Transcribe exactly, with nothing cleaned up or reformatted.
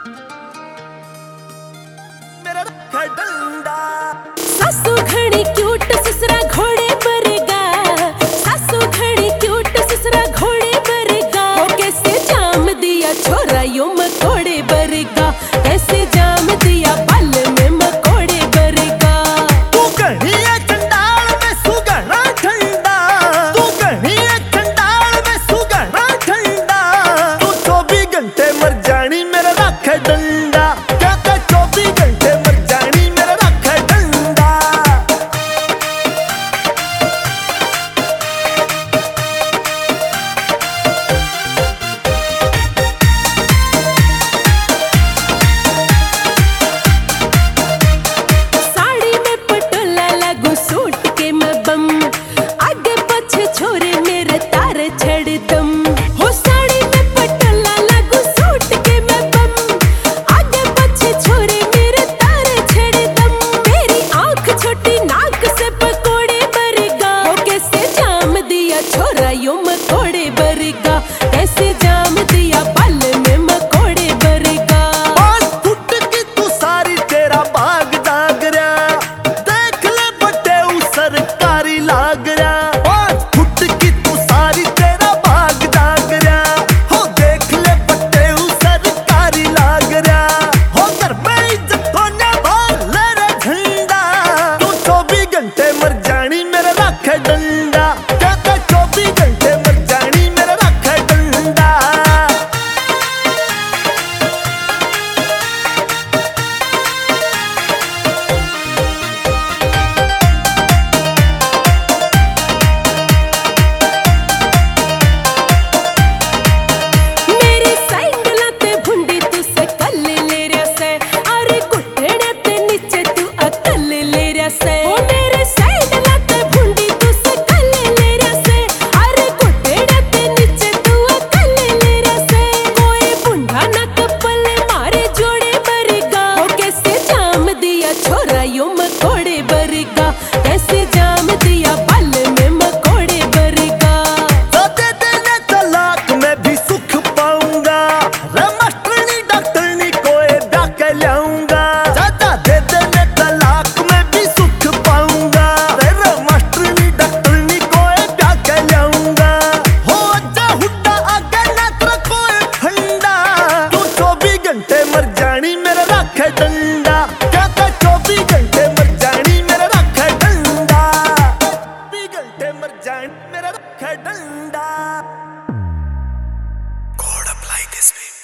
मेरा रखा डंडा। सासू घणी क्यूट ससुरा घोड़े बरेगा, सासू घणी क्यूट ससुरा घोड़े बरेगा। वो कैसे जाम दिया छोरा यो मकोड़े बरेगा, कैसे जाम दिया बाल में मकोड़े बरेगा। तू घणी है चंडाल में सुगना ठंडा, तू घणी है चंडाल में सुगना ठंडा। तू चौबीस घंटे मर जानी मेरा रखा डंडा, क्या क्या चौबीस घंटे मर जानी मेरा रखा डंडा। साड़ी में पटोला लागू सूट के मैं बम, आगे पीछे छोरे मेरे तार छड़ दम। हो साड़ी में पटोला लागू सूट के मैं बम, आगे पीछे छोरे मेरे तार छड़ दम। मेरी आंख छोटी नाक से पकोड़े बरेगा, हो कैसे जाम दिया छोरा यो मकोड़े बरेगा, कैसे जाम दिया बाल में मकोड़े बरेगा। पाँच फुट की तू सारी तेरा बाग जाग रहा, देख ले बटे ऊ सरकारी लाग रहा। पाँच फुट की तू सारी तेरा बाग जाग रहा, हो देख ले बटे ऊ सरकारी लाग रहा। हो घर में इज्जत होने भाल ले रे झंडा, तू चौबीस घंटे मर जानी मेरा रखा डंडा, क्या क्या चौबीस घंटे मर जानी मेरा रखा डंडा। मेरी सैंडला ते भुंडी तू से कल ले रहा से, अरे घुटने ते नीचे तू अकल ले रहा से। ओ मेरे सैंडला ते भुंडी तू से कल ले रहा से, अरे घुटने ते नीचे तू अकल ले रहा से। कोई बुंडा ना कपल मारे जोड़े बरेगा, ओ कैसे जाम दिया छोरा यो मकोड़े बरेगा, कैसे जाम दिया बाल में मकोड़े बरेगा। दे देने तलाक में भी सुख पाऊंगा, रे मास्टरनी डॉक्टरनी कोई ब्याह के लाऊंगा। दादा दे देने तलाक में भी सुख पाऊंगा, रे रे मास्टरनी डॉक्टरनी कोई ब्याह के लाऊंगा। हो जा हुड्डा आगे ना तेरा कोई फंडा, तू चौबीस घंटे मर जानी मेरा रखा डंडा, क्या क्या चौबीस घंटे मर जानी मेरा रखा डंडा। चौबीस घंटे मर जानी मेरा रखा डंडा। God apply this way.